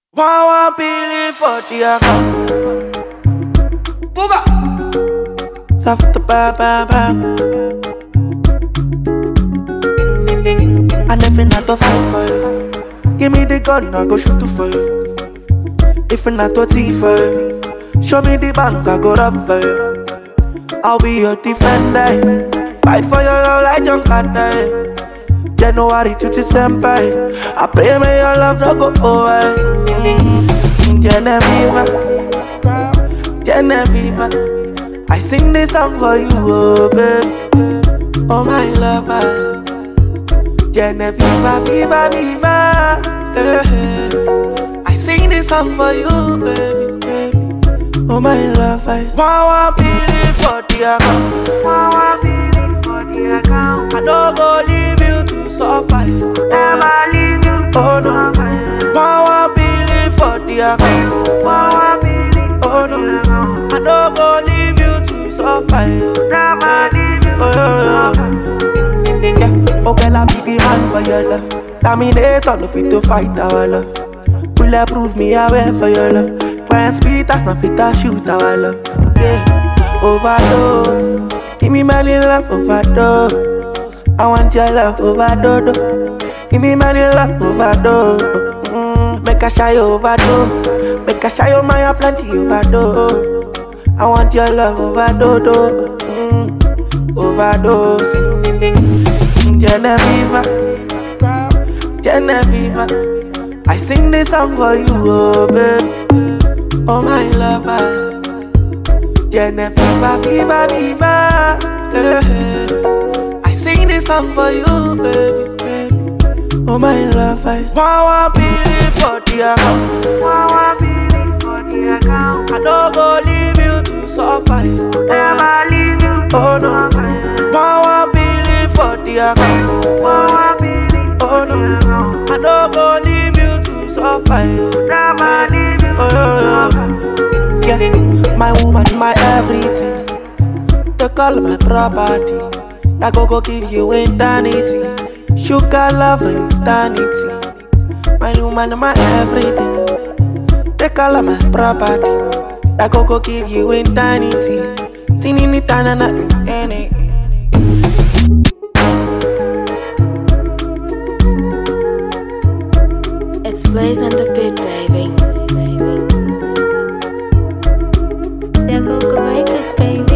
One billion for the account. Booga. Soft the bang bang bang. Ding ding ding. And if you're not to fight for you, give me the gun, I go shoot for you. If you're not to thief for you, show me the bank, I go rob for you. I'll be your defender. Fight for your love like John Carter. January to December, I pray may your love not go away. Genevieve, Genevieve, I sing this song for you, oh baby, oh my lover. Genevieve, viva, viva, I sing this song for you, baby, oh my lover. One billion for the account, one billion for the account. I don't go leave you to suffer, never leave you, oh no. 1 billion for the account, 1 billion, oh no. I don't go leave you to suffer, never leave you to suffer. Yeah, oh girl, I'll be the man for your love. Terminate on the fit to fight our love. Will you prove me aware for your love? When speed that's not fit to shoot our love. Yeah, overdose. Give me money, love, overdose. I want your love, overdose. Give me money, love, overdose. Make a shy overdose. Make a shy my plenty overdose. I want your love, overdose. Overdose. Genevieve, Genevieve, I sing this song for you, oh baby, oh my lover. Genevieve, viva, viva, I sing this song for you, baby, oh my lover. 1 billion for the account, 1 billion for the account. I don't go leave you to suffer, never leave you, oh no. 1 billion for the account, 1 billion, oh no. I don't go leave you to suffer, never leave you to suffer. Yeah, my woman, my everything. They call my property. I go give you eternity. Sugar love and eternity. My woman, my everything. They call my property. I go give you eternity. Tinini tanana any. It's Blaze and the Beat, baby. Yeah, go break this, baby.